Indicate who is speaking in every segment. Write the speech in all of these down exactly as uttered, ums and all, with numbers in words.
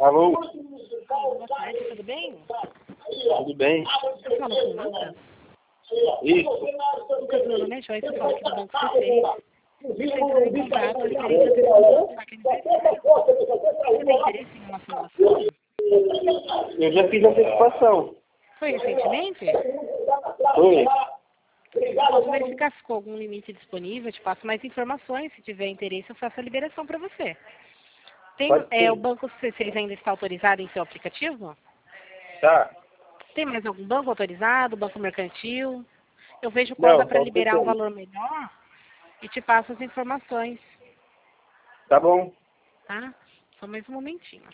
Speaker 1: Alô?
Speaker 2: Boa tarde, tudo bem?
Speaker 1: Tudo bem?
Speaker 2: Eu falo com o Lucas.
Speaker 1: Isso.
Speaker 2: Lucas, meu nome é Joyce, eu falo aqui do Banco C seis. Você entrou em contato referente à questão do saque aniversário. Você tem interesse em uma simulação?
Speaker 1: Eu já fiz a antecipação.
Speaker 2: Foi recentemente?
Speaker 1: Foi.
Speaker 2: Posso verificar se ficou algum limite disponível, eu te passo mais informações. Se tiver interesse, eu faço a liberação para você. Tem,
Speaker 1: Pode
Speaker 2: é, o
Speaker 1: ser.
Speaker 2: Banco C seis ainda está autorizado em seu aplicativo?
Speaker 1: Tá.
Speaker 2: Tem mais algum banco autorizado, banco mercantil? Eu vejo qual dá
Speaker 1: Não,
Speaker 2: para
Speaker 1: só o
Speaker 2: liberar um
Speaker 1: C seis.
Speaker 2: valor melhor e te passo as informações,
Speaker 1: Tá bom.
Speaker 2: tá? Só mais um momentinho.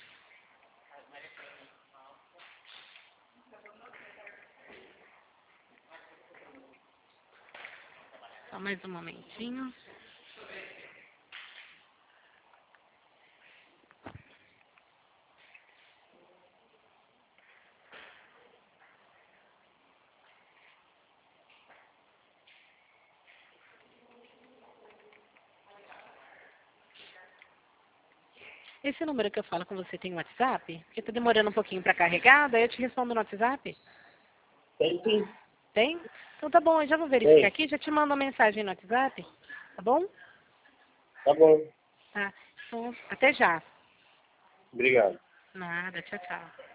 Speaker 2: Só mais um momentinho. Esse número que eu falo com você tem WhatsApp? Porque tá demorando um pouquinho para carregar, daí eu te respondo no WhatsApp.
Speaker 1: Tem sim.
Speaker 2: Tem? Então tá bom, eu já vou verificar
Speaker 1: Tem.
Speaker 2: aqui, já te mando uma mensagem no WhatsApp, tá bom?
Speaker 1: Tá bom.
Speaker 2: Tá. Então, até já.
Speaker 1: Obrigado.
Speaker 2: Nada, tchau, tchau.